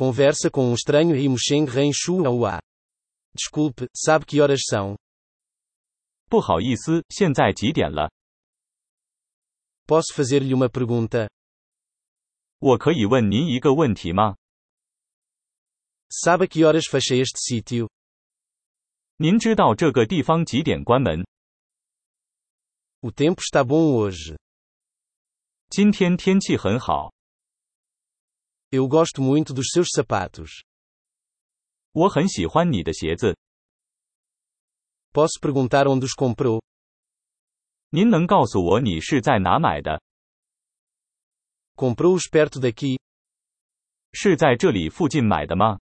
Conversa com um estranho e Musheng Renshu Aua. Desculpe, sabe que horas são? 不好意思，现在几点了？ Posso fazer-lhe uma pergunta? 我可以问您一个问题吗？ Sabe a que horas fecha este sítio? 您知道这个地方几点关门？ O tempo está bom hoje. 今天天气很好。 Eu gosto muito dos seus sapatos. 我很喜欢你的鞋子。 Posso perguntar onde os comprou? 您能告诉我你是在哪买的？ Comprou-os perto daqui? 是在这里附近买的吗？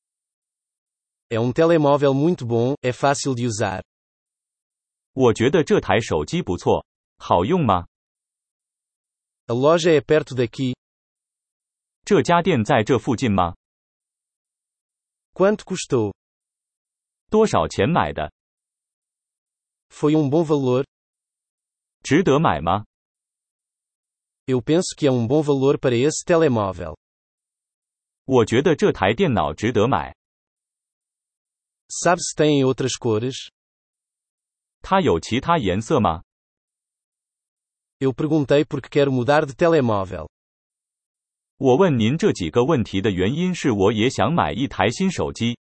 É telemóvel muito bom, é fácil de usar. 我觉得这台手机不错，好用吗？ A loja é perto daqui. 这家店在这附近吗？ Quanto custou? 多少钱买的？ Foi bom valor? 值得买吗？ Eu penso que é bom valor para esse telemóvel. 我觉得这台电脑值得买。 Sabe se tem em outras cores? 它有其他颜色吗？ Eu perguntei porque quero mudar de telemóvel. 我问您这几个问题的原因是我也想买一台新手机。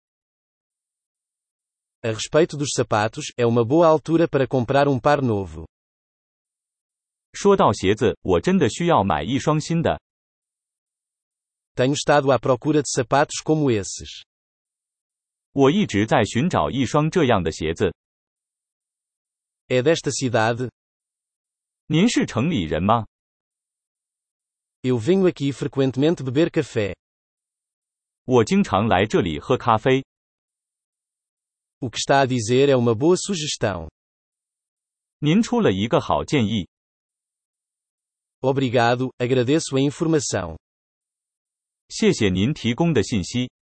A respeito dos sapatos, é uma boa altura para comprar par novo. 说到鞋子，我真的需要买一双新的。 Tenho estado à procura de sapatos como esses. 我一直在寻找一双这样的鞋子。 É desta cidade? 您是城里人吗？ Eu venho aqui frequentemente beber café. 我经常来这里喝咖啡。 O que está a dizer é uma boa sugestão. 您出了一个好建议。 Obrigado, agradeço a informação. 谢谢您提供的信息。